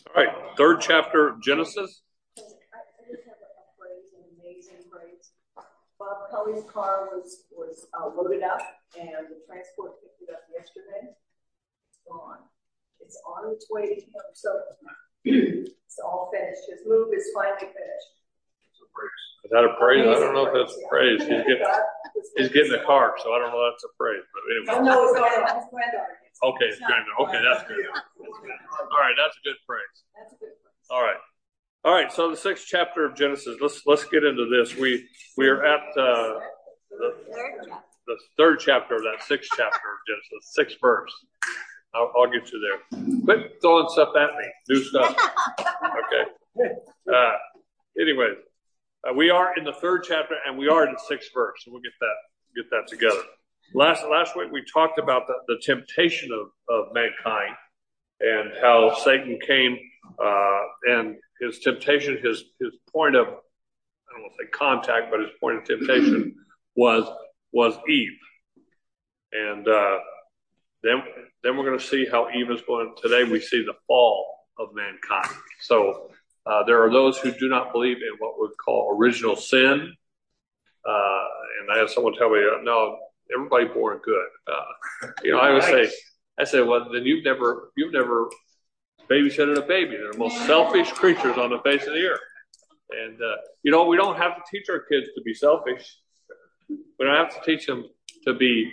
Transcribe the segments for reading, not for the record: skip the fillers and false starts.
All right, third chapter of Genesis. I just have a phrase, an amazing phrase. Bob Cully's car was loaded up, and the transport picked it up yesterday. It's gone. It's on its way to him. So it's all finished. His move is finally finished. Is that a praise? I don't know if that's a praise. He's getting a car, so I don't know if that's a praise. But anyway. Oh, no, it's granddaughter. Okay, it's granddaughter. Okay, that's good. All right, that's a good praise. That's a good praise. All right. So the sixth chapter of Genesis. Let's get into this. We are at the third chapter of that sixth chapter of Genesis, sixth verse. I'll get you there. Quit throwing stuff at me. New stuff. Okay. Anyways, we are in the third chapter and we are in the sixth verse. So we'll get that together. Last week we talked about the temptation of mankind and how Satan came and his temptation, his point of, I don't want to say contact, but his point of temptation was Eve. And then we're going to see how Eve is going. Today we see the fall of mankind. So there are those who do not believe in what we call original sin. And I had someone tell me, no, everybody born good. I would say, well, then you've never babysitted a baby. They're the most selfish creatures on the face of the earth. And, we don't have to teach our kids to be selfish. We don't have to teach them to be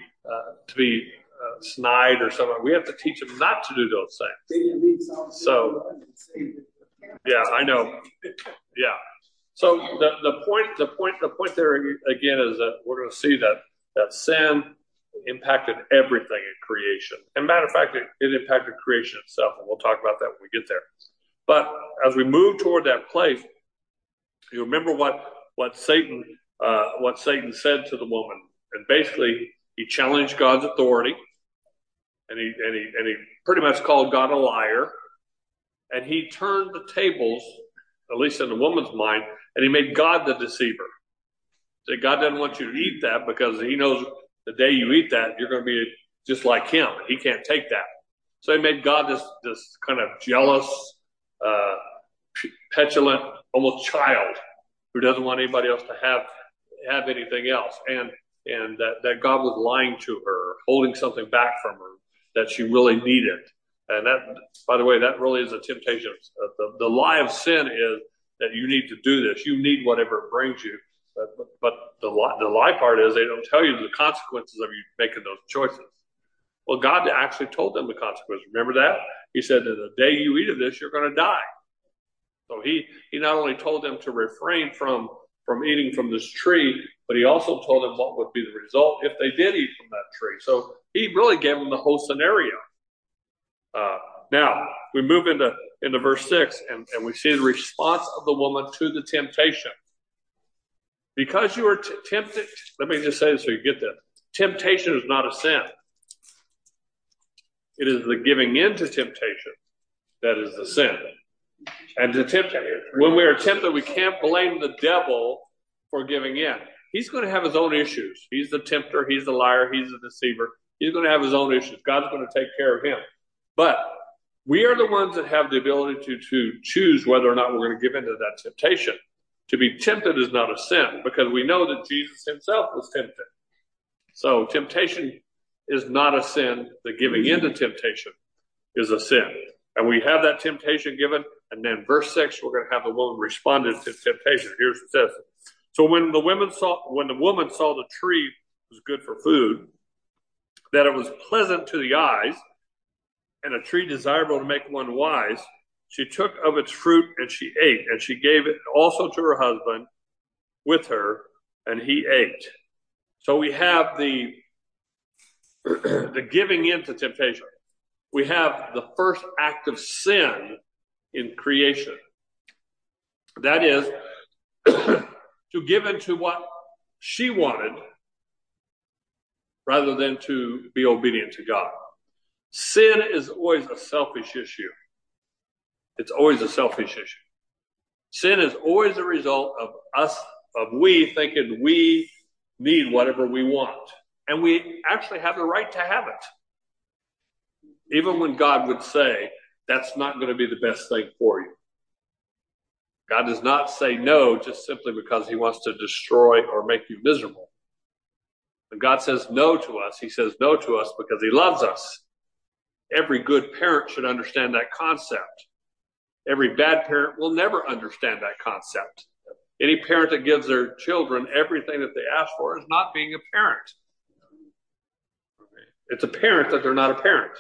snide or something. We have to teach them not to do those things. So, yeah, I know. Yeah. So the point there again is that we're going to see that sin impacted everything in creation. And matter of fact, it impacted creation itself, and we'll talk about that when we get there. But as we move toward that place, you remember what Satan said to the woman, and basically he challenged God's authority, and he pretty much called God a liar, and he turned the tables, at least in the woman's mind, and he made God the deceiver. So God doesn't want you to eat that because he knows the day you eat that, you're going to be just like him. He can't take that. So he made God this kind of jealous, petulant, almost child who doesn't want anybody else to have anything else. And that God was lying to her, holding something back from her that she really needed. And that, by the way, that really is a temptation. The lie of sin is that you need to do this. You need whatever it brings you. But the lie part is they don't tell you the consequences of you making those choices. Well, God actually told them the consequences. Remember that? He said that the day you eat of this, you're going to die. So he not only told them to refrain from eating from this tree, but he also told them what would be the result if they did eat from that tree. So he really gave them the whole scenario. Now, we move into verse 6, and we see the response of the woman to the temptation. Because you are tempted, let me just say this so you get this. Temptation is not a sin. It is the giving in to temptation that is the sin. And when we are tempted, we can't blame the devil for giving in. He's going to have his own issues. He's the tempter, he's the liar, he's the deceiver. He's going to have his own issues. God's going to take care of him. But we are the ones that have the ability to choose whether or not we're going to give into that temptation. To be tempted is not a sin because we know that Jesus himself was tempted. So temptation is not a sin. The giving into temptation is a sin. And we have that temptation given. And then verse 6, we're going to have the woman responded to temptation. Here's what it says. So when the woman saw the tree was good for food, that it was pleasant to the eyes, and a tree desirable to make one wise, she took of its fruit and she ate, and she gave it also to her husband with her, and he ate. So we have the giving in to temptation. We have the first act of sin in creation. That is to give into what she wanted rather than to be obedient to God. Sin is always a selfish issue. It's always a selfish issue. Sin is always a result of we thinking we need whatever we want. And we actually have the right to have it. Even when God would say, that's not going to be the best thing for you. God does not say no just simply because he wants to destroy or make you miserable. When God says no to us, he says no to us because he loves us. Every good parent should understand that concept. Every bad parent will never understand that concept. Any parent that gives their children everything that they ask for is not being a parent. It's a parent that they're not a parent.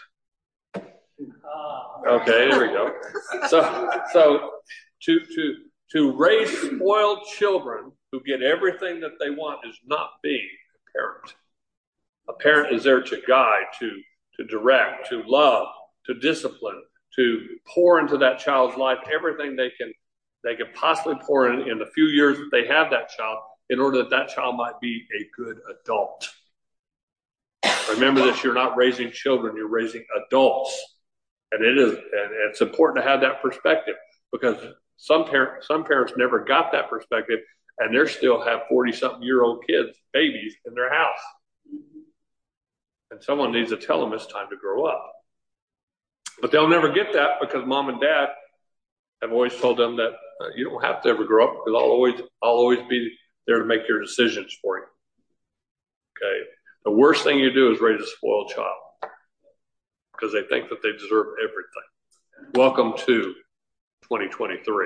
Okay, there we go. So to raise spoiled children who get everything that they want is not being a parent. A parent is there to guide, to direct, to love, to discipline, to pour into that child's life everything they can possibly pour in the few years that they have that child, in order that child might be a good adult. Remember this, you're not raising children, you're raising adults. And it's important to have that perspective, because some parents never got that perspective, and they still have 40-something-year-old kids, babies, in their house. And someone needs to tell them it's time to grow up. But they'll never get that because mom and dad have always told them that you don't have to ever grow up, because I'll always be there to make your decisions for you. Okay? The worst thing you do is raise a spoiled child, because they think that they deserve everything. Welcome to 2023.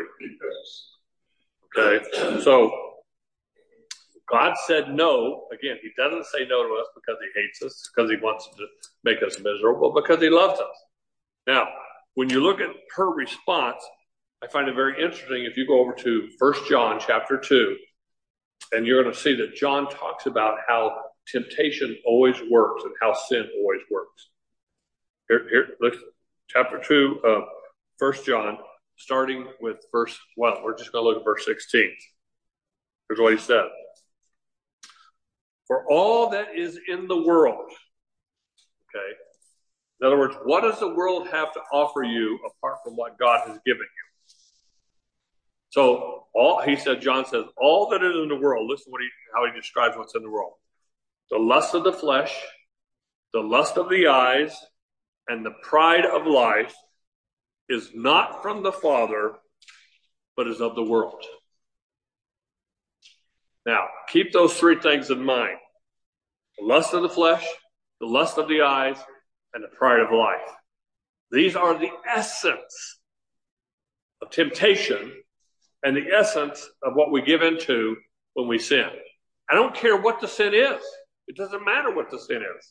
Okay? So God said no. Again, he doesn't say no to us because he hates us, because he wants to make us miserable, but because he loves us. Now, when you look at her response, I find it very interesting. If you go over to 1 John chapter 2, and you're going to see that John talks about how temptation always works and how sin always works. Here, look, chapter 2 of 1 John, starting with we're just going to look at verse 16. Here's what he said. For all that is in the world, okay? In other words, what does the world have to offer you apart from what God has given you? So John says, all that is in the world, listen to how he describes what's in the world. The lust of the flesh, the lust of the eyes, and the pride of life is not from the Father, but is of the world. Now, keep those three things in mind. The lust of the flesh, the lust of the eyes, and the pride of life. These are the essence of temptation and the essence of what we give into when we sin. I don't care what the sin is. It doesn't matter what the sin is.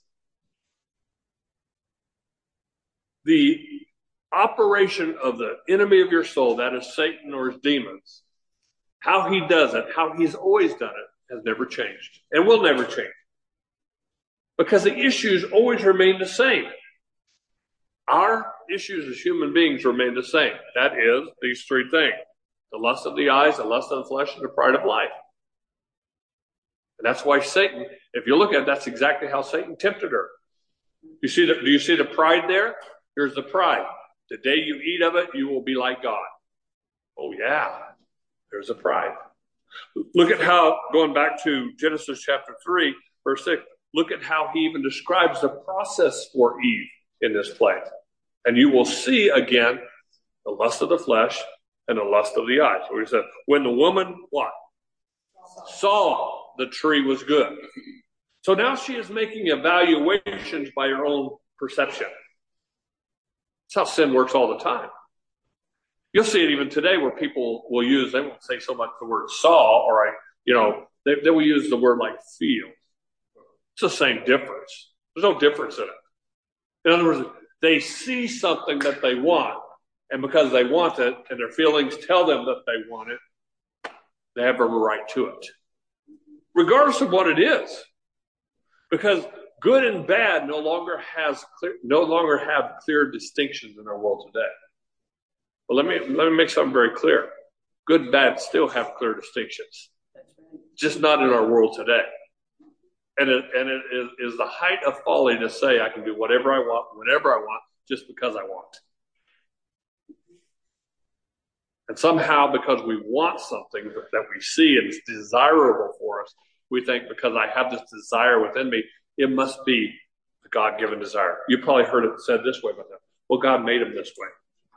The operation of the enemy of your soul, that is Satan or his demons, how he does it, how he's always done it, has never changed and will never change. Because the issues always remain the same. Our issues as human beings remain the same. That is, these three things. The lust of the eyes, the lust of the flesh, and the pride of life. And that's why Satan, if you look at it, that's exactly how Satan tempted her. Do you see the pride there? Here's the pride. The day you eat of it, you will be like God. Oh yeah, there's the pride. Look at how, going back to Genesis chapter 3, verse 6, look at how he even describes the process for Eve in this place. And you will see again the lust of the flesh and the lust of the eyes. So he said, when the woman, what? Saw the tree was good. So now she is making evaluations by her own perception. That's how sin works all the time. You'll see it even today where people will use, they won't say so much the word saw, or they will use the word like feel. It's the same difference. There's no difference in it. In other words, they see something that they want, and because they want it, and their feelings tell them that they want it, they have every right to it. Regardless of what it is. Because good and bad no longer have clear distinctions in our world today. But let me make something very clear. Good and bad still have clear distinctions. Just not in our world today. And it is the height of folly to say I can do whatever I want, whenever I want, just because I want. And somehow, because we want something that we see and it's desirable for us, we think because I have this desire within me, it must be a God-given desire. You probably heard it said this way about that. Well, God made him this way.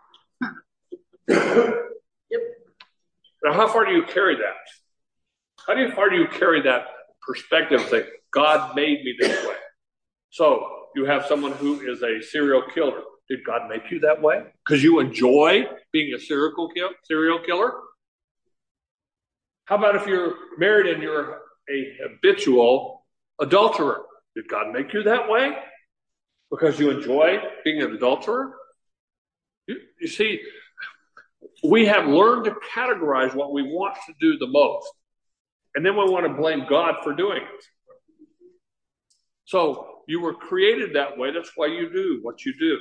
Yep. Now, how far do you carry that? How far do you carry that perspective of saying, God made me this way? So you have someone who is a serial killer. Did God make you that way? Because you enjoy being a serial killer? How about if you're married and you're a habitual adulterer? Did God make you that way? Because you enjoy being an adulterer? You see, we have learned to categorize what we want to do the most. And then we want to blame God for doing it. So you were created that way. That's why you do what you do.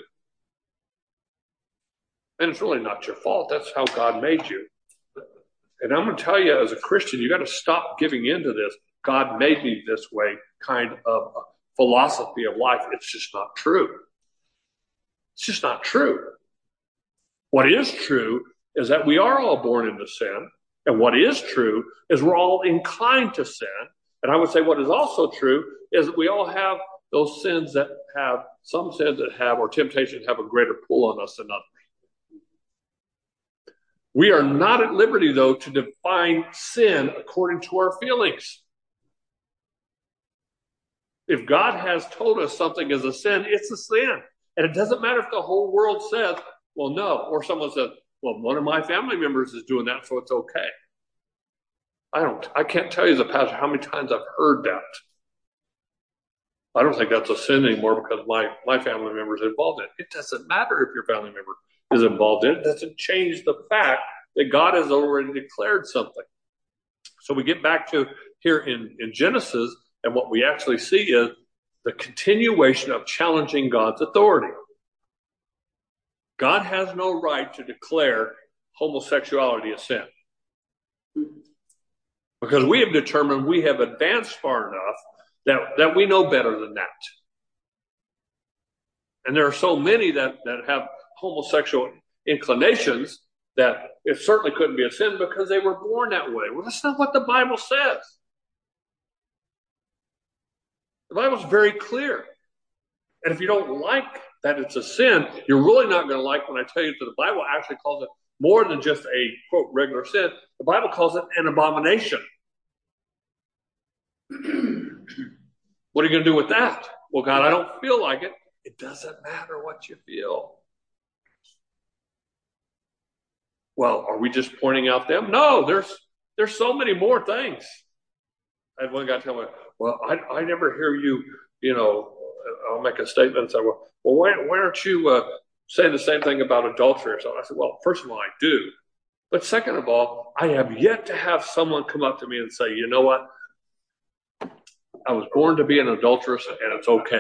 And it's really not your fault. That's how God made you. And I'm going to tell you, as a Christian, you got to stop giving into this God made me this way kind of philosophy of life. It's just not true. It's just not true. What is true is that we are all born into sin. And what is true is we're all inclined to sin. And I would say what is also true is that we all have those sins that have, some sins that have, or temptations have a greater pull on us than others. We are not at liberty, though, to define sin according to our feelings. If God has told us something is a sin, it's a sin. And it doesn't matter if the whole world says, well, no. Or someone says, well, one of my family members is doing that, so it's okay. I can't tell you as a pastor how many times I've heard that. I don't think that's a sin anymore because my family member is involved in it. It doesn't matter if your family member is involved in it. It doesn't change the fact that God has already declared something. So we get back to here in Genesis, and what we actually see is the continuation of challenging God's authority. God has no right to declare homosexuality a sin. Because we have determined we have advanced far enough that we know better than that. And there are so many that have homosexual inclinations that it certainly couldn't be a sin because they were born that way. Well, that's not what the Bible says. The Bible's very clear. And if you don't like that it's a sin, you're really not going to like when I tell you that the Bible actually calls it more than just a, quote, regular sin. The Bible calls it an abomination. What are you going to do with that? Well, God, I don't feel like it. It doesn't matter what you feel. Well, are we just pointing out them? No, there's so many more things. I had one guy tell me, well, I never hear you, I'll make a statement and say, well, why aren't you saying the same thing about adultery or something? I said, well, first of all, I do. But second of all, I have yet to have someone come up to me and say, you know what? I was born to be an adulteress and it's okay.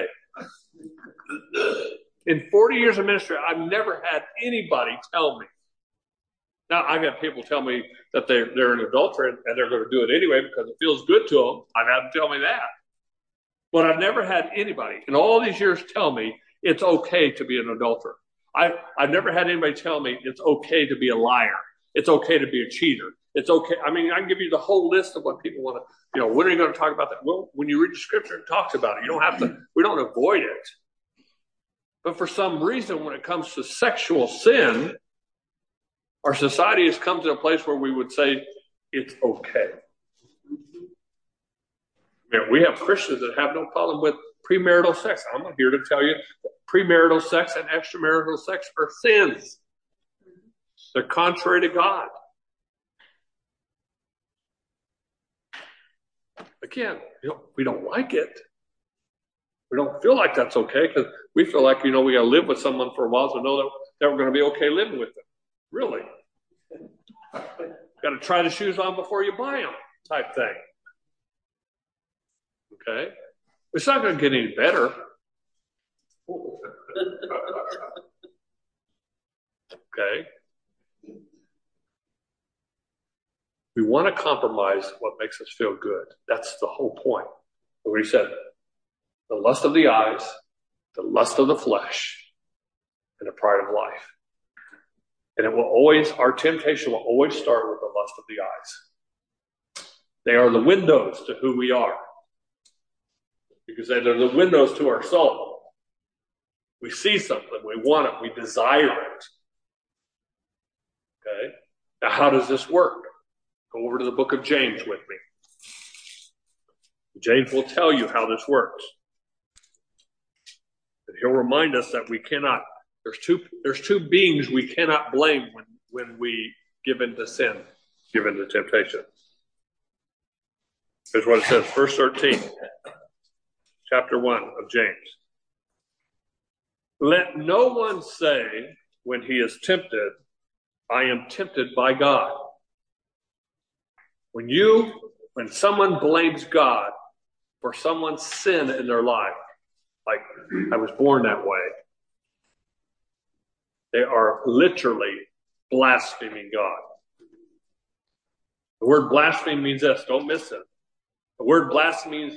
In 40 years of ministry, I've never had anybody tell me. Now, I've had people tell me that they're an adulterer and they're going to do it anyway because it feels good to them. I've had them tell me that. But I've never had anybody in all these years tell me it's okay to be an adulterer. I've never had anybody tell me it's okay to be a liar. It's okay to be a cheater. It's okay. I mean, I can give you the whole list of what people want to, when are you going to talk about that? Well, when you read the scripture, it talks about it. You don't have to, we don't avoid it. But for some reason, when it comes to sexual sin, our society has come to a place where we would say it's okay. We have Christians that have no problem with premarital sex. I'm here to tell you that premarital sex and extramarital sex are sins. They're contrary to God. Again, we don't like it. We don't feel like that's okay because we feel like, we got to live with someone for a while to know that we're going to be okay living with them. Really. Got to try the shoes on before you buy them type thing. Okay? It's not going to get any better. Okay? We want to compromise what makes us feel good. That's the whole point. We said the lust of the eyes, the lust of the flesh, and the pride of life. And our temptation will always start with the lust of the eyes. They are the windows to who we are. Because they're the windows to our soul. We see something, we want it, we desire it. Okay? Now, how does this work? Go over to the book of James with me. James will tell you how this works. And he'll remind us that we cannot, there's two beings we cannot blame when we give in to sin, give in to temptation. Here's what it says, verse 13, chapter 1 of James. Let no one say when he is tempted, I am tempted by God. When someone blames God for someone's sin in their life, like I was born that way, they are literally blaspheming God. The word blaspheme means this. Don't miss it. The word blaspheme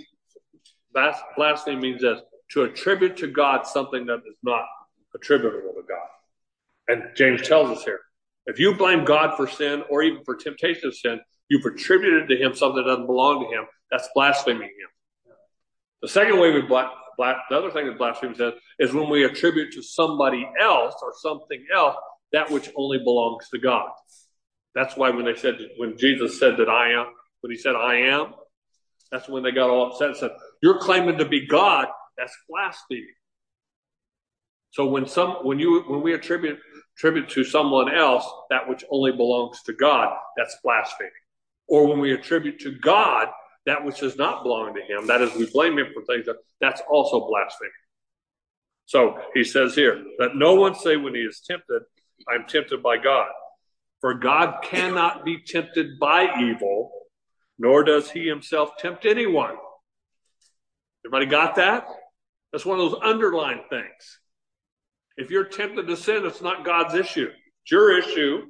means this. To attribute to God something that is not attributable to God. And James tells us here, if you blame God for sin or even for temptation of sin, you've attributed to him something that doesn't belong to him. That's blaspheming him. The second way the other thing that blasphemy says is when we attribute to somebody else or something else that which only belongs to God. That's why when Jesus said that I am, when he said I am, that's when they got all upset and said, you're claiming to be God, that's blasphemy. So when we attribute to someone else that which only belongs to God, that's blasphemy. Or when we attribute to God that which does not belong to him, that is, we blame him for things, that's also blasphemy. So he says here, let no one say when he is tempted, I'm tempted by God. For God cannot be tempted by evil, nor does he himself tempt anyone. Everybody got that? That's one of those underlined things. If you're tempted to sin, it's not God's issue. It's your issue.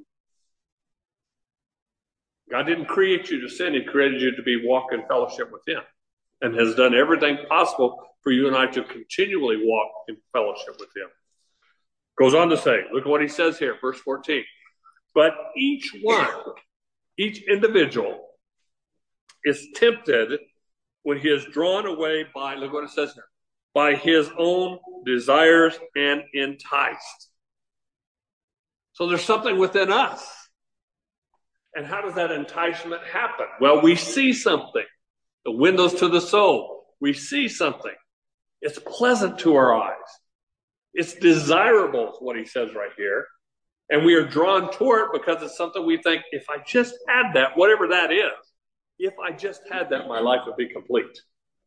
God didn't create you to sin. He created you to walk in fellowship with him and has done everything possible for you and I to continually walk in fellowship with him. Goes on to say, look at what he says here, verse 14. But each individual is tempted when he is drawn away by, look what it says here, by his own desires and enticed. So there's something within us. And how does that enticement happen? Well, we see something. The windows to the soul. We see something. It's pleasant to our eyes. It's desirable, is what he says right here. And we are drawn toward it because it's something we think, if I just had that, whatever that is, if I just had that, my life would be complete.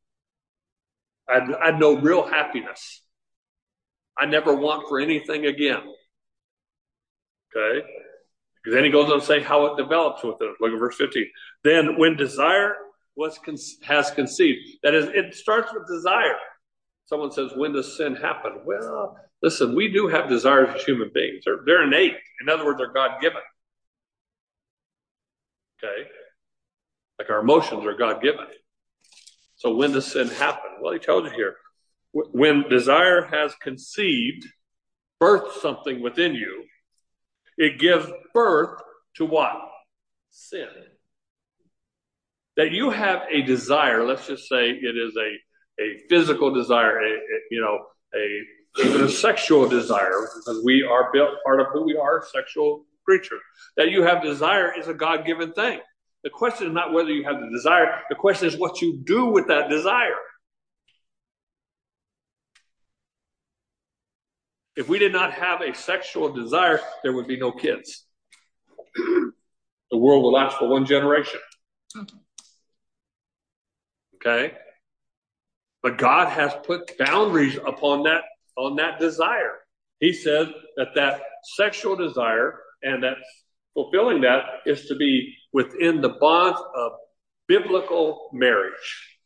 I'd know real happiness. I never want for anything again. Okay? Because then he goes on to say how it develops with it. Look at verse 15. Then when desire has conceived, that is, it starts with desire. Someone says, when does sin happen? Well, listen, we do have desires as human beings. They're innate. In other words, they're God-given. Okay? Like our emotions are God-given. So when does sin happen? Well, he tells you here. When desire has conceived, birthed something within you, it gives birth to what? Sin. That you have a desire, let's just say it is a physical desire, even a sexual desire, because we are built, part of who we are, sexual creatures. That you have desire is a God-given thing. The question is not whether you have the desire. The question is what you do with that desire. If we did not have a sexual desire, there would be no kids. The world will last for one generation. Okay? But God has put boundaries upon that desire. He says that sexual desire and that fulfilling that is to be within the bonds of biblical marriage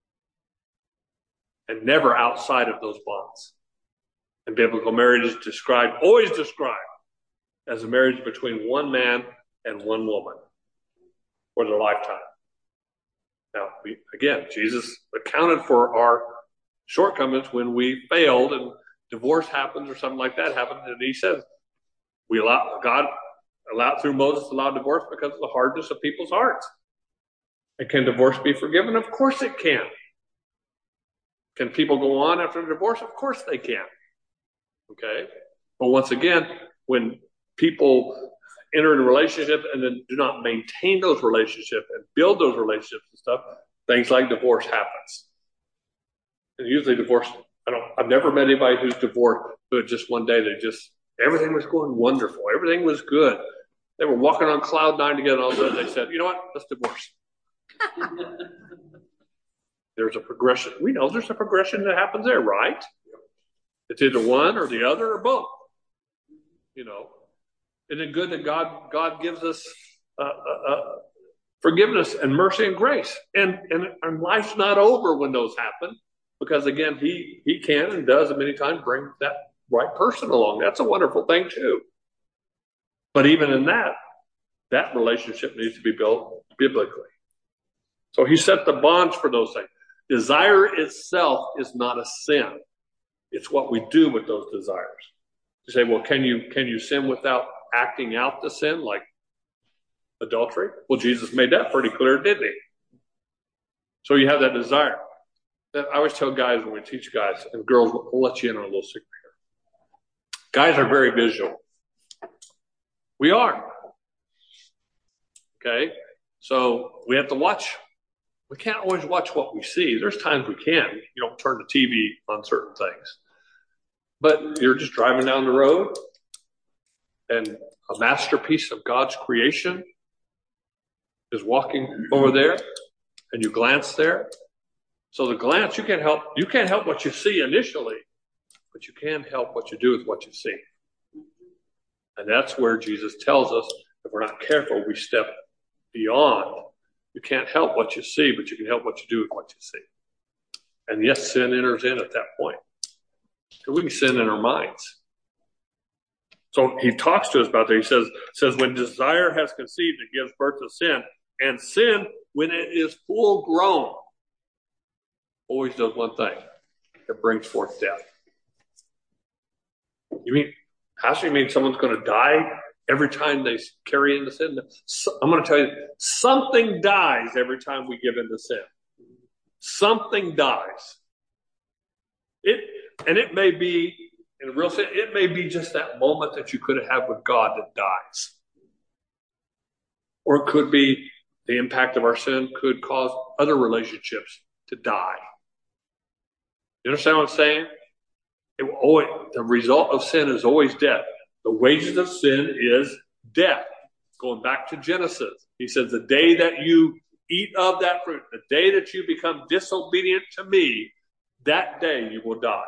and never outside of those bonds. And biblical marriage is always described as a marriage between one man and one woman for their lifetime. Now, Jesus accounted for our shortcomings when we failed and divorce happens or something like that happens. And he says, God allowed through Moses allowed divorce because of the hardness of people's hearts. And can divorce be forgiven? Of course it can. Can people go on after a divorce? Of course they can. Okay? But once again, when people enter into a relationship and then do not maintain those relationships and build those relationships and stuff, things like divorce happens. And usually divorce, I've never met anybody who's divorced, but just one day everything was going wonderful. Everything was good. They were walking on cloud nine together, and all of a sudden they said, you know what, let's divorce. There's a progression. We know there's a progression that happens there, right? It's either one or the other or both. Isn't it good that God gives us forgiveness and mercy and grace? And life's not over when those happen, because again, he can and does many times bring that right person along. That's a wonderful thing too. But even in that relationship needs to be built biblically. So he set the bonds for those things. Desire itself is not a sin. It's what we do with those desires. You say, well, can you sin without acting out the sin, like adultery? Well, Jesus made that pretty clear, didn't he? So you have that desire. That I always tell guys when we teach guys, and girls, we'll let you in on a little secret here. Guys are very visual. We are. Okay? So we have to watch. We can't always watch what we see. There's times we can. You don't turn the TV on certain things. But you're just driving down the road, and a masterpiece of God's creation is walking over there, and you glance there. So the glance, you can't help what you see initially, but you can help what you do with what you see. And that's where Jesus tells us, if we're not careful, we step beyond. You can't help what you see, but you can help what you do with what you see. And yes, sin enters in at that point. We can sin in our minds. So he talks to us about that. He says, when desire has conceived, it gives birth to sin. And sin, when it is full grown, always does one thing. It brings forth death. Pastor, you mean someone's going to die every time they carry into sin? I'm going to tell you, something dies every time we give into sin. Something dies. It may be, in a real sense, it may be just that moment that you could have had with God that dies. Or it could be the impact of our sin could cause other relationships to die. You understand what I'm saying? The result of sin is always death. The wages of sin is death. Going back to Genesis, he says, the day that you eat of that fruit, the day that you become disobedient to me, that day you will die.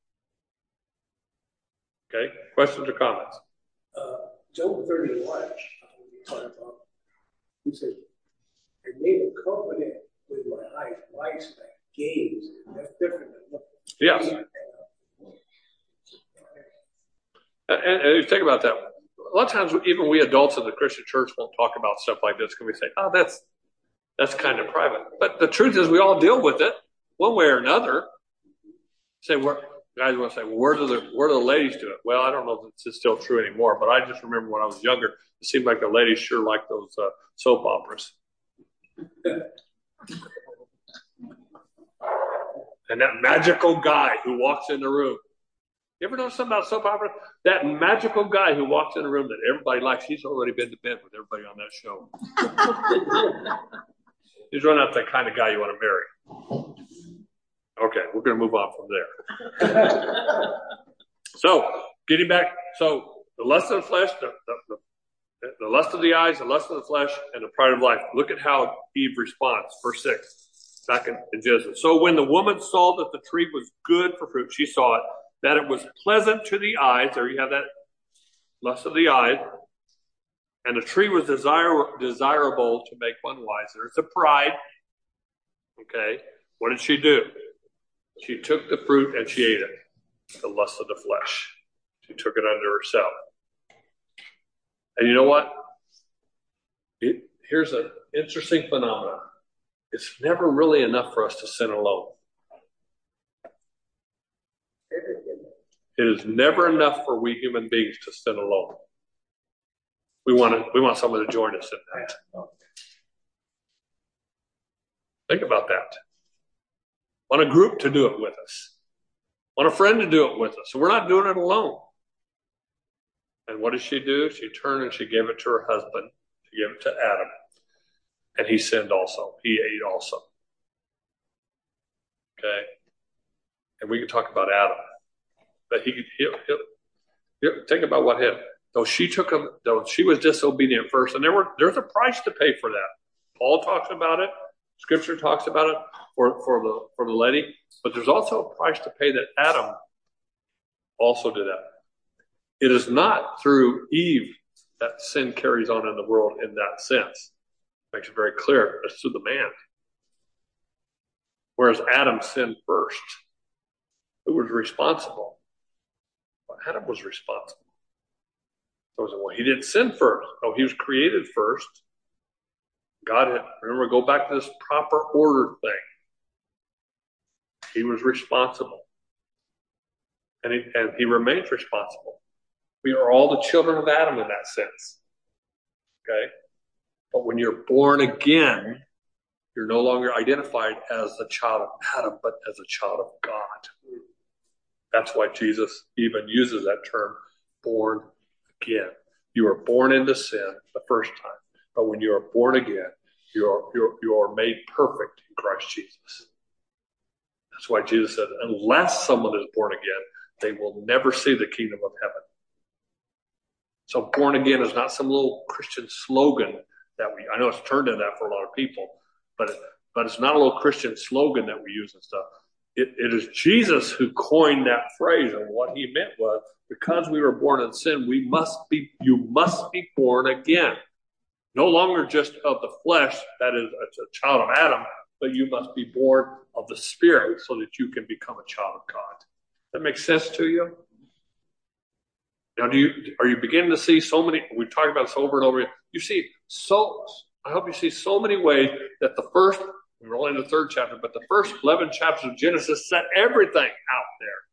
Okay? Questions or comments? Job 31, he said, I made a covenant with my eyes, life's my gaze. That's different than looking. Yes. And think about that. A lot of times, even we adults in the Christian church won't talk about stuff like this because we say, oh, that's kind of private. But the truth is we all deal with it one way or another. Guys want to say, well, where do the ladies do it? Well, I don't know if it's still true anymore, but I just remember when I was younger, it seemed like the ladies sure liked those soap operas. And that magical guy who walks in the room. You ever know something about soap opera? That magical guy who walks in the room that everybody likes, he's already been to bed with everybody on that show. He's running out that kind of guy you want to marry. Okay, we're going to move on from there. So, getting back, the lust of the flesh, the lust of the eyes, the lust of the flesh, and the pride of life. Look at how Eve responds. Verse 6, back in Genesis. So when the woman saw that the tree was good for fruit, she saw it, that it was pleasant to the eyes. There you have that lust of the eyes. And the tree was desirable to make one wise. There's the pride. Okay. What did she do? She took the fruit and she ate it. The lust of the flesh. She took it unto herself. And you know what? Here's an interesting phenomenon. It's never really enough for us to sin alone. It is never enough for we human beings to sin alone. We want someone to join us in that. Think about that. Want a group to do it with us. Want a friend to do it with us. So we're not doing it alone. And what did she do? She turned and she gave it to her husband. She gave it to Adam. And he sinned also. He ate also. Okay? And we can talk about Adam. But he'll think about what happened. Though she was disobedient first, and there's a price to pay for that. Paul talks about it. Scripture talks about it for the lady. But there's also a price to pay that Adam also did that. It is not through Eve that sin carries on in the world in that sense. Makes it very clear. It's through the man. Whereas Adam sinned first. Who was responsible? Well, Adam was responsible. So he didn't sin first. No, he was created first. Remember, go back to this proper order thing. He was responsible. And he remains responsible. We are all the children of Adam in that sense. Okay? But when you're born again, you're no longer identified as a child of Adam, but as a child of God. That's why Jesus even uses that term, born again. You are born into sin the first time. But when you are born again, you are made perfect in Christ Jesus. That's why Jesus said, unless someone is born again, they will never see the kingdom of heaven. So born again is not some little Christian slogan I know it's turned into that for a lot of people, but it's not a little Christian slogan that we use and stuff. It is Jesus who coined that phrase, and what he meant was, because we were born in sin, you must be born again. No longer just of the flesh, that is a child of Adam, but you must be born of the Spirit so that you can become a child of God. That makes sense to you? Now, are you beginning to see so many? We've talked about this over and over again. I hope you see so many ways that we're only in the 3rd chapter, but the first 11 chapters of Genesis set everything out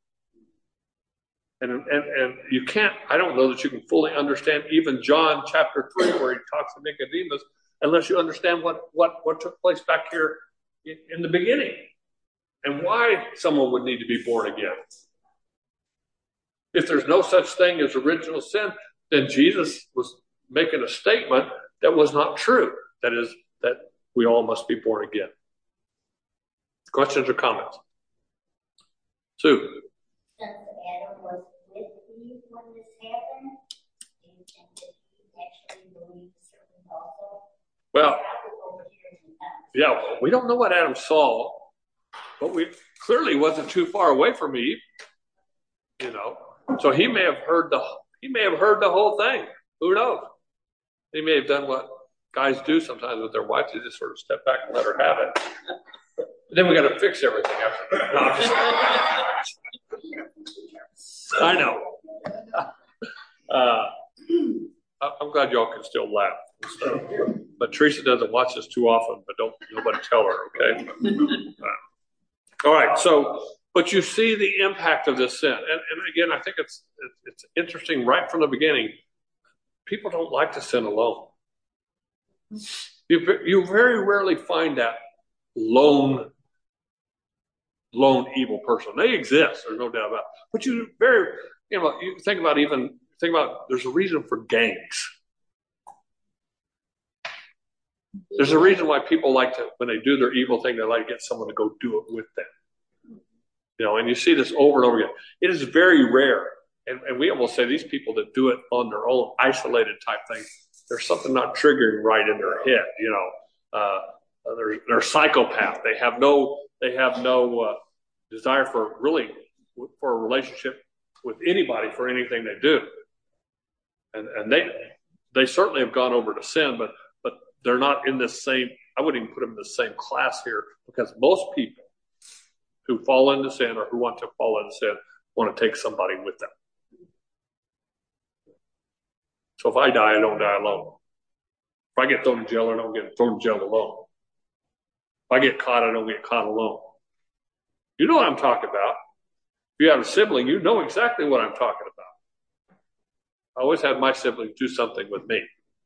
there. And you can't, I don't know that you can fully understand even John chapter 3, where he talks to Nicodemus, unless you understand what took place back here in the beginning and why someone would need to be born again. If there's no such thing as original sin, then Jesus was making a statement that was not true. That is, that we all must be born again. Questions or comments? Sue? Since Adam was with Eve when this happened, do you think that he actually believed the serpent also? Well, yeah, we don't know what Adam saw, but we clearly wasn't too far away from Eve. So he may have heard the whole thing. Who knows? He may have done what guys do sometimes with their wives. They just sort of step back and let her have it. But then we got to fix everything after that. No, I know. I'm glad y'all can still laugh. But Teresa doesn't watch this too often, but nobody tell her, okay? All right, but you see the impact of this sin. And again, I think it's interesting right from the beginning. People don't like to sin alone. You very rarely find that lone evil person. They exist, there's no doubt about it. But you think about there's a reason for gangs. There's a reason why people like to, when they do their evil thing, they like to get someone to go do it with them. And you see this over and over again. It is very rare. And we almost say these people that do it on their own, isolated type thing, there's something not triggering right in their head. They're psychopath. They have no desire for a relationship with anybody for anything they do. And they certainly have gone over to sin, but they're not in this same, I wouldn't even put them in the same class here, because most people who fall into sin or who want to fall into sin want to take somebody with them. So if I die, I don't die alone. If I get thrown in jail, I don't get thrown in jail alone. If I get caught, I don't get caught alone. You know what I'm talking about. If you have a sibling, you know exactly what I'm talking about. I always had my siblings do something with me.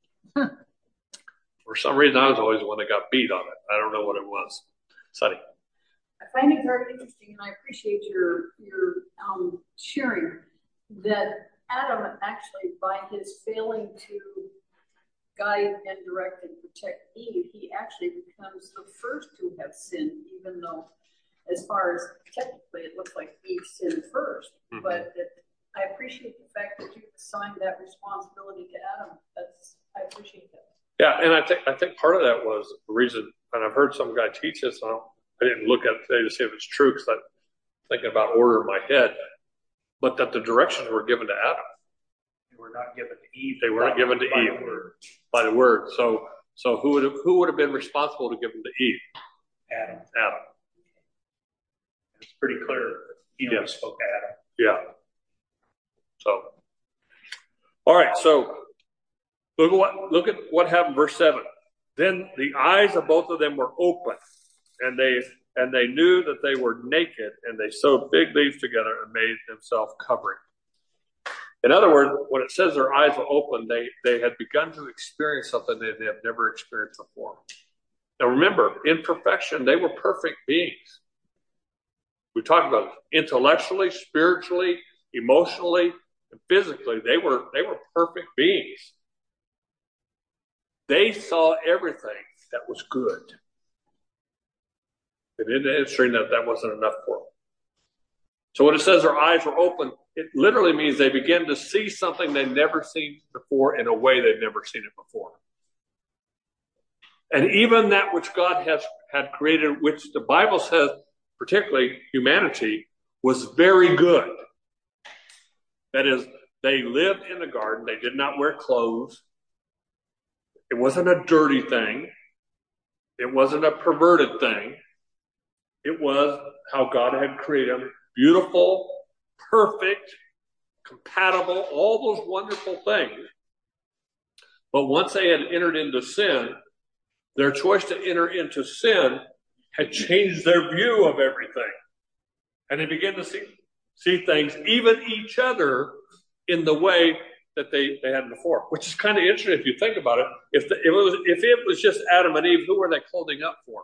For some reason, I was always the one that got beat on it. I don't know what it was. Sonny. I find it very interesting, and I appreciate your sharing that Adam actually, by his failing to guide and direct and protect Eve, he actually becomes the first to have sinned, even though, as far as technically, it looks like Eve sinned first. Mm-hmm. But I appreciate the fact that you assigned that responsibility to Adam. I appreciate that. Yeah, and I think part of that was the reason, and I've heard some guy teach this, and I didn't look at it today to see if it's true because I'm thinking about order in my head, but that the directions were given to Adam. They were not given to Eve. They weren't given to Eve by the word. So who would have been responsible to give them to Eve? Adam. It's pretty clear. He only spoke to Adam. Yeah. So, all right. So look at what happened. Verse 7. Then the eyes of both of them were open, and they knew that they were naked, and they sewed fig leaves together and made themselves covering. In other words, when it says their eyes were open, they had begun to experience something that they have never experienced before. Now remember, in perfection, they were perfect beings. We talked about it. Intellectually, spiritually, emotionally, and physically, they were perfect beings. They saw everything that was good. And in the history, that wasn't enough for them. So when it says their eyes were open, it literally means they begin to see something they've never seen before in a way they've never seen it before. And even that which God had created, which the Bible says, particularly humanity, was very good. That is, they lived in the garden. They did not wear clothes. It wasn't a dirty thing. It wasn't a perverted thing. It was how God had created them. Beautiful, perfect, compatible, all those wonderful things. But once they had entered into sin, their choice to enter into sin had changed their view of everything. And they began to see things, even each other, in the way that they had before. Which is kind of interesting if you think about it. If it was just Adam and Eve, who were they clothing up for?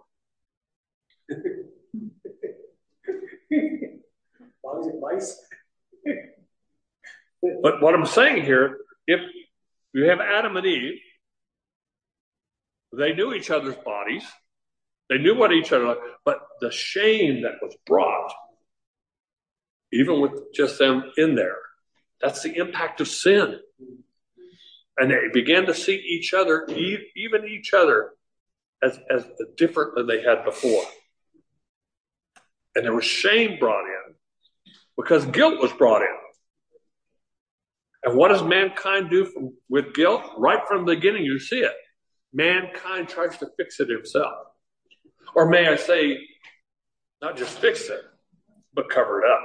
But what I'm saying here, if you have Adam and Eve, they knew each other's bodies. They knew what each other liked, but the shame that was brought, even with just them in there, that's the impact of sin. And they began to see each other, even each other, as different than they had before. And there was shame brought in because guilt was brought in. And what does mankind do with guilt? Right from the beginning, you see it. Mankind tries to fix it himself. Or may I say, not just fix it, but cover it up.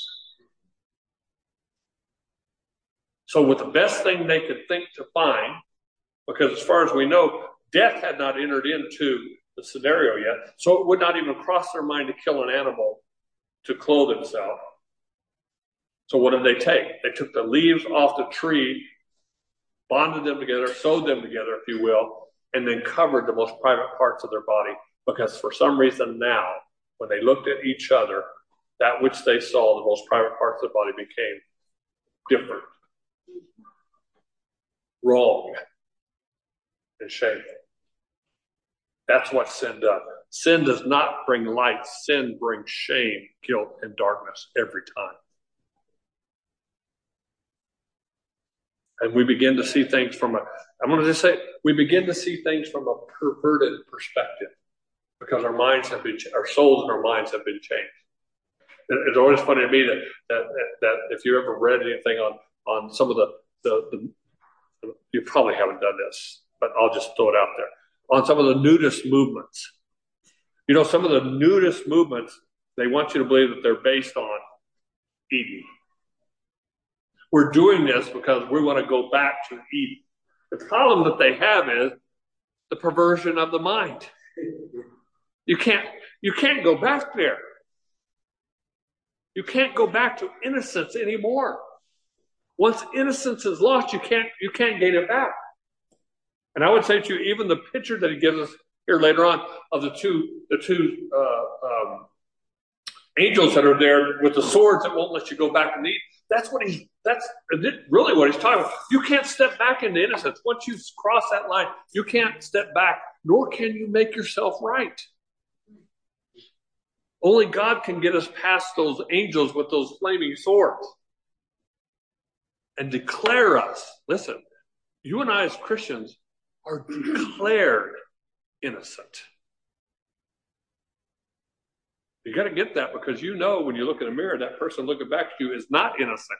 So with the best thing they could think to find, because as far as we know, death had not entered into the scenario yet, so it would not even cross their mind to kill an animal to clothe himself. So what did they take? They took the leaves off the tree, bonded them together, sewed them together, if you will, and then covered the most private parts of their body. Because for some reason now, when they looked at each other, that which they saw, the most private parts of the body, became different, wrong, and shameful. That's what sin does. Sin does not bring light. Sin brings shame, guilt, and darkness every time. And we begin to see things we begin to see things from a perverted perspective because our minds have been, our souls and our minds have been changed. It's always funny to me that if you ever read anything on some of the you probably haven't done this, but I'll just throw it out there. On some of the nudist movements. You know, some of the nudist movements, they want you to believe that they're based on Eden. We're doing this because we want to go back to Eden. The problem that they have is the perversion of the mind. You can't go back there. You can't go back to innocence anymore. Once innocence is lost, you can't gain it back. And I would say to you, even the picture that he gives us here later on of the two angels that are there with the swords that won't let you go back and eat, that's really what he's talking about. You can't step back into innocence. Once you cross that line, you can't step back, nor can you make yourself right. Only God can get us past those angels with those flaming swords and declare us. Listen, you and I as Christians are declared innocent. You got to get that, because you know when you look in a mirror, that person looking back at you is not innocent.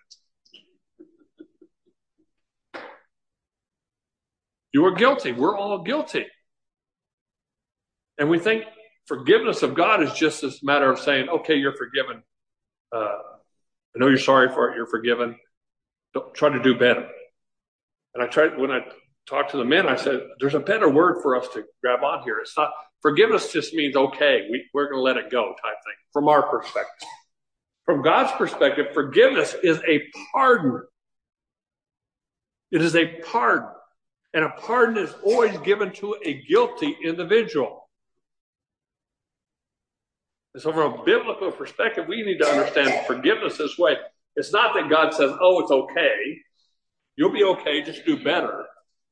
You are guilty. We're all guilty. And we think forgiveness of God is just this matter of saying, okay, you're forgiven. I know you're sorry for it. You're forgiven. Don't try to do better. And when I talked to the men, I said, there's a better word for us to grab on here. It's not, forgiveness just means, okay, we're going to let it go type thing from our perspective. From God's perspective, forgiveness is a pardon. It is a pardon. And a pardon is always given to a guilty individual. And so from a biblical perspective, we need to understand forgiveness this way. It's not that God says, oh, it's okay. You'll be okay, just do better.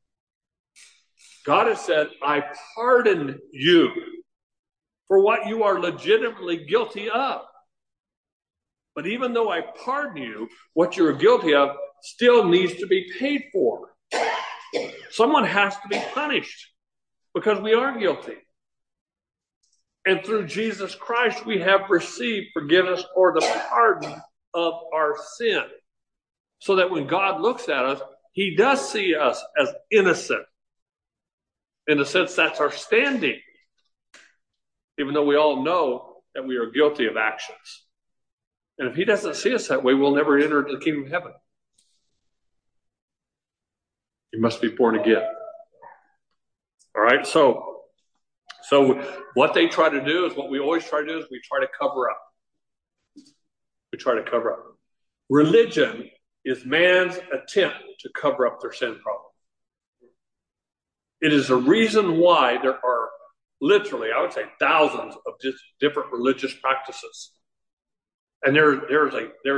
God has said, I pardon you for what you are legitimately guilty of. But even though I pardon you, what you're guilty of still needs to be paid for. Someone has to be punished because we are guilty. And through Jesus Christ, we have received forgiveness or the pardon of our sin. So that when God looks at us, he does see us as innocent. In a sense, that's our standing. Even though we all know that we are guilty of actions. And if he doesn't see us that way, we'll never enter the kingdom of heaven. You must be born again. All right, so what they try to do is what we always try to do is we try to cover up. We try to cover up. Religion is man's attempt to cover up their sin problem. It is the reason why there are literally, I would say, thousands of just different religious practices. And there's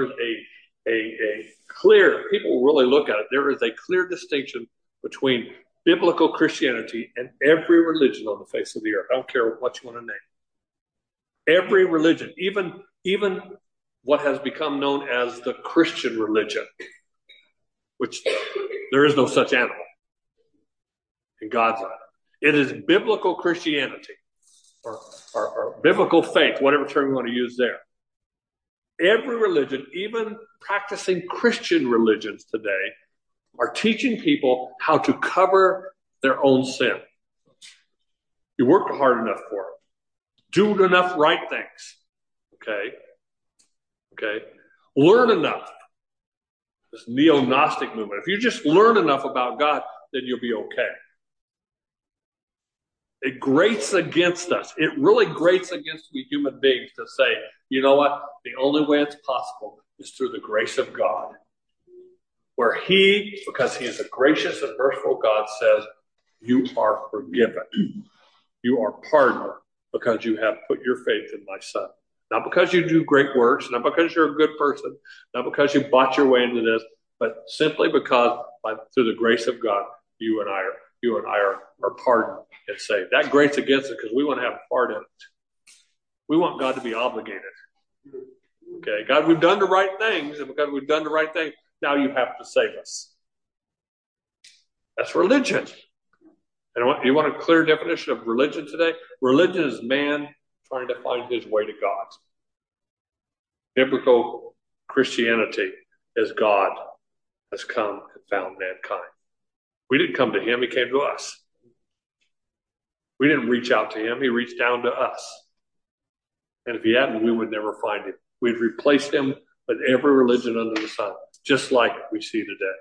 a clear, people really look at it, there is a clear distinction between biblical Christianity and every religion on the face of the earth. I don't care what you want to name. Every religion, even what has become known as the Christian religion, which there is no such animal in God's eye. It is biblical Christianity or biblical faith, whatever term you want to use there. Every religion, even practicing Christian religions today, are teaching people how to cover their own sin. You work hard enough for it. Do enough right things. Okay? Learn enough. This neo-Gnostic movement. If you just learn enough about God, then you'll be okay. It grates against us. It really grates against we human beings to say, you know what? The only way it's possible is through the grace of God. Where he, because he is a gracious and merciful God, says, you are forgiven. You are pardoned because you have put your faith in my son. Not because you do great works, not because you're a good person, not because you bought your way into this, but simply because through the grace of God, you and I are pardoned and saved. That grace against it because we want to have a part in it. We want God to be obligated. Okay, God, we've done the right things, and because we've done the right thing, now you have to save us. That's religion. And you want a clear definition of religion today? Religion is man trying to find his way to God. Biblical Christianity is God has come and found mankind. We didn't come to him, he came to us. We didn't reach out to him, he reached down to us. And if he hadn't, we would never find him. We'd replace him with every religion under the sun, just like we see today.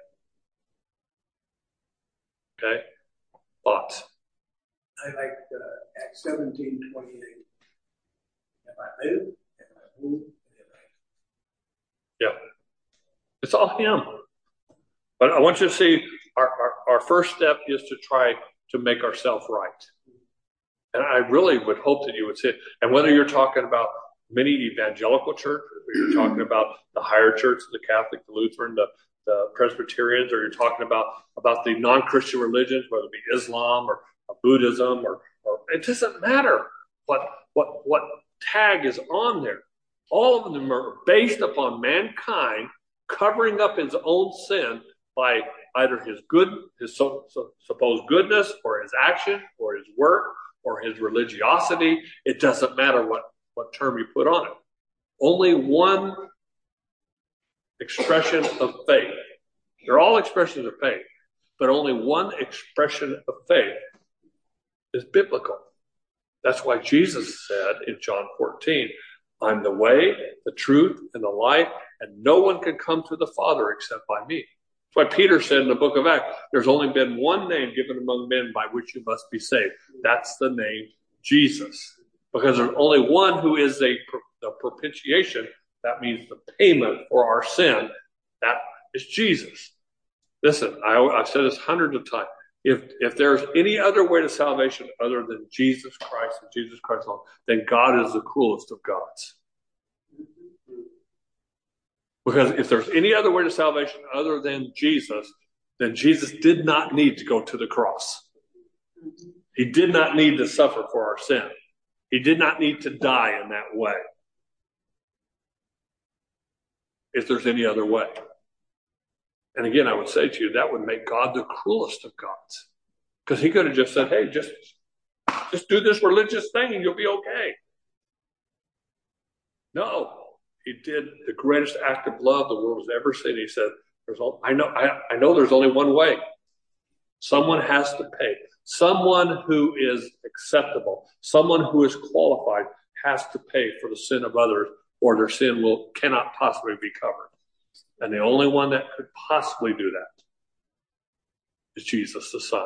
Okay? Thoughts? I like Acts 17:28. If I live, if I move, if I... Yeah. It's all him. But I want you to see our first step is to try to make ourselves right. And I really would hope that you would see it. And whether you're talking about many evangelical churches, where you're talking about the higher church, the Catholic, the Lutheran, the Presbyterians, or you're talking about the non-Christian religions, whether it be Islam or Buddhism, or it doesn't matter what tag is on there. All of them are based upon mankind covering up his own sin by either his supposed goodness, or his action, or his work, or his religiosity. It doesn't matter what term you put on it. Only one expression of faith. They're all expressions of faith, but only one expression of faith is biblical. That's why Jesus said in John 14, I'm the way, the truth, and the life, and no one can come to the Father except by me. That's why Peter said in the book of Acts, there's only been one name given among men by which you must be saved. That's the name Jesus. Because there's only one who is the propitiation. That means the payment for our sin. That is Jesus. Listen, I've said this hundreds of times. If there's any other way to salvation other than Jesus Christ and Jesus Christ alone, then God is the cruelest of gods. Because if there's any other way to salvation other than Jesus, then Jesus did not need to go to the cross. He did not need to suffer for our sin. He did not need to die in that way. If there's any other way. And again, I would say to you, that would make God the cruelest of gods. Because he could have just said, hey, just do this religious thing and you'll be okay. No, he did the greatest act of love the world has ever seen. He said, I know there's only one way. Someone has to pay. Someone who is acceptable, someone who is qualified has to pay for the sin of others, or their sin cannot possibly be covered. And the only one that could possibly do that is Jesus the Son.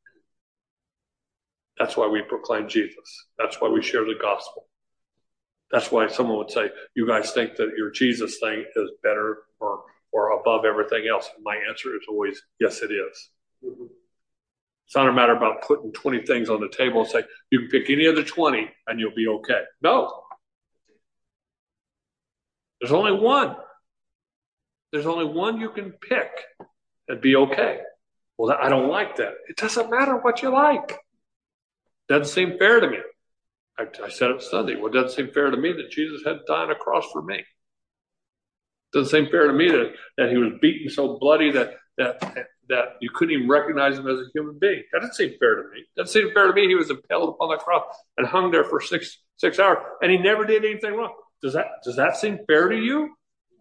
That's why we proclaim Jesus. That's why we share the gospel. That's why someone would say, you guys think that your Jesus thing is better or above everything else. And my answer is always, yes, it is. Mm-hmm. It's not a matter about putting 20 things on the table and say, you can pick any of the 20 and you'll be okay. No. There's only one. There's only one you can pick and be okay. Well, I don't like that. It doesn't matter what you like. Doesn't seem fair to me. I said it Sunday. Well, it doesn't seem fair to me that Jesus had to die on a cross for me. It doesn't seem fair to me that he was beaten so bloody that you couldn't even recognize him as a human being. That doesn't seem fair to me. That doesn't seem fair to me. He was impaled upon the cross and hung there for six hours, and he never did anything wrong. Does that seem fair to you?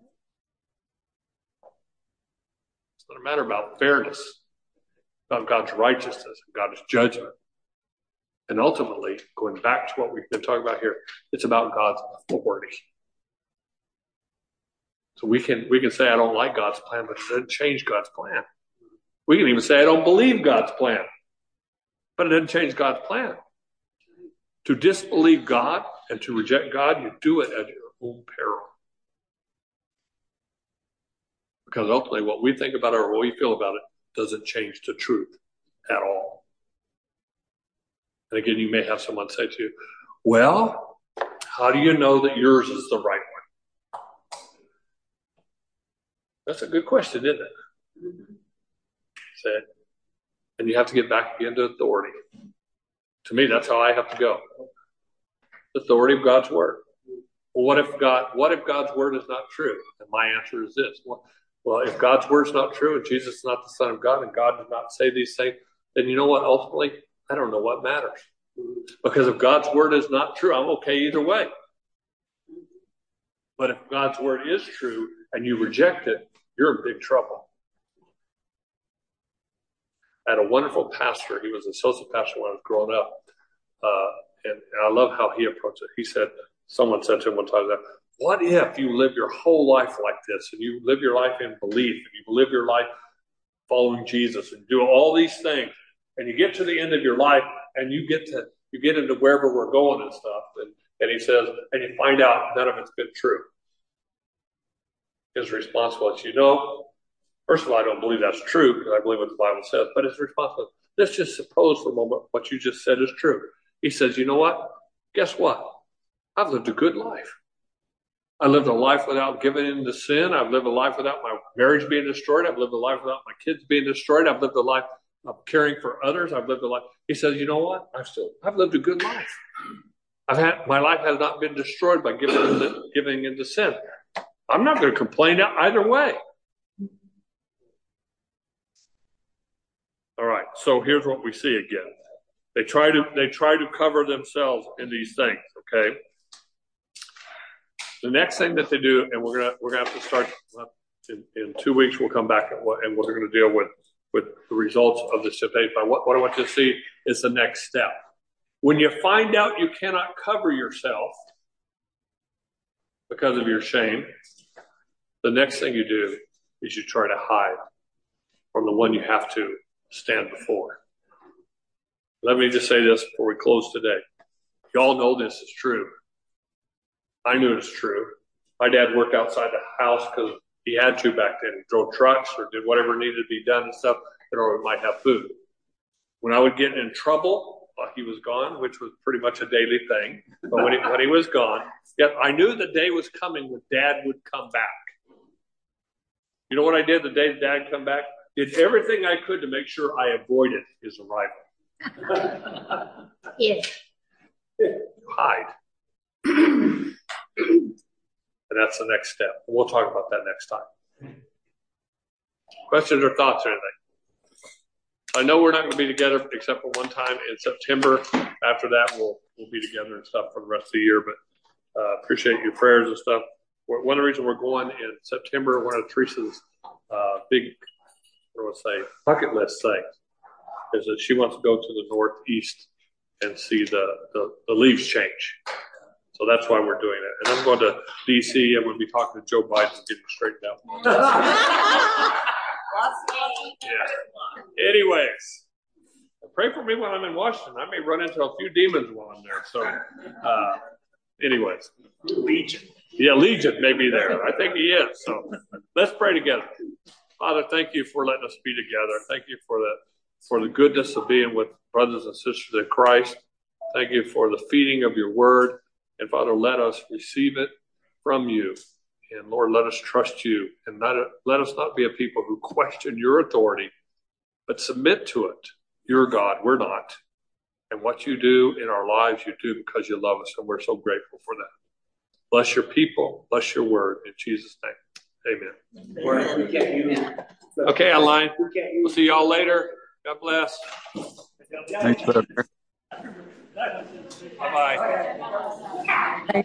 It's not a matter about fairness, about God's righteousness and God's judgment. And ultimately, going back to what we've been talking about here, it's about God's authority. So we can say, I don't like God's plan, but it doesn't change God's plan. We can even say, I don't believe God's plan, but it doesn't change God's plan. To disbelieve God and to reject God, you do it at your own peril. Because ultimately, what we think about it or what we feel about it doesn't change the truth at all. And again, you may have someone say to you, well, how do you know that yours is the right one? That's a good question, isn't it? Say, and you have to get back again to authority. To me, that's how I have to go. The authority of God's word. Well, what if God's word is not true? And my answer is this. Well, if God's word is not true and Jesus is not the Son of God and God did not say these things, then you know what? Ultimately, I don't know what matters. Because if God's word is not true, I'm okay either way. But if God's word is true and you reject it, you're in big trouble. I had a wonderful pastor. He was an associate pastor when I was growing up. And I love how he approached it. He said, someone said to him one time, what if you live your whole life like this and you live your life in belief and you live your life following Jesus and do all these things and you get to the end of your life and you get into wherever we're going and stuff. And he says, and you find out none of it's been true. His response was, first of all, I don't believe that's true because I believe what the Bible says. But his response was, let's just suppose for a moment what you just said is true. He says, you know what? Guess what? I've lived a good life. I lived a life without giving in to sin. I've lived a life without my marriage being destroyed. I've lived a life without my kids being destroyed. I've lived a life of caring for others. I've lived a life. He says, you know what? I've lived a good life. My life has not been destroyed by giving into sin. I'm not going to complain either way. All right. So here's what we see again. They try to cover themselves in these things. Okay. The next thing that they do, and we're gonna have to start in 2 weeks. We'll come back and we're going to deal with the results of the temptation. What I want you to see is the next step. When you find out you cannot cover yourself because of your shame, the next thing you do is you try to hide from the one you have to stand before. Let me just say this before we close today. You all know this is true. I knew it was true. My dad worked outside the house because he had to back then. He drove trucks or did whatever needed to be done and stuff in order we might have food. When I would get in trouble while he was gone, which was pretty much a daily thing, but when he was gone, yet I knew the day was coming when Dad would come back. You know what I did the day Dad come back? Did everything I could to make sure I avoided his arrival. Yes. Hide. And that's the next step. We'll talk about that next time. Questions or thoughts or anything? I know we're not going to be together except for one time in September. After that, we'll be together and stuff for the rest of the year. But appreciate your prayers and stuff. One of the reasons we're going in September, one of Teresa's big, bucket list things is that she wants to go to the Northeast and see the leaves change. So that's why we're doing it. And I'm going to D.C. I'm going to be talking to Joe Biden and getting straightened out. Yeah. Anyways, pray for me when I'm in Washington. I may run into a few demons while I'm there. So, anyways. Legion. Yeah, Legion may be there. I think he is. So let's pray together. Father, thank you for letting us be together. Thank you for the goodness of being with brothers and sisters in Christ. Thank you for the feeding of your word. And Father, let us receive it from you. And Lord, let us trust you. And let us not be a people who question your authority, but submit to it. You're God, we're not. And what you do in our lives, you do because you love us. And we're so grateful for that. Bless your people. Bless your word. In Jesus' name, amen. Okay, online. We'll see y'all later. God bless. Thanks, brother. Bye-bye.